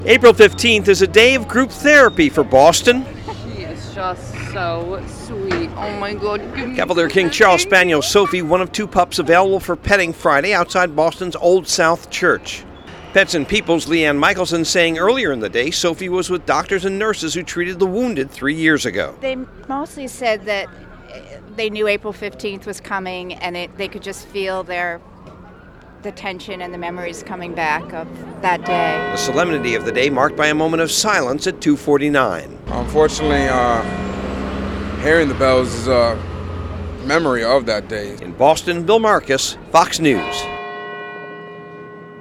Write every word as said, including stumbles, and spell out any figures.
April fifteenth is a day of group therapy for Boston. He is just so sweet. Oh my God. Cavalier King Charles Spaniel Sophie, one of two pups available for petting Friday outside Boston's Old South Church. Pets and People's Leanne Michelson saying earlier in the day Sophie was with doctors and nurses who treated the wounded three years ago. They mostly said that they knew April fifteenth was coming and it, they could just feel their the tension and the memories coming back of that day. The solemnity of the day marked by a moment of silence at two forty-nine. Unfortunately, uh, hearing the bells is a memory of that day. In Boston, Bill Marcus, Fox News.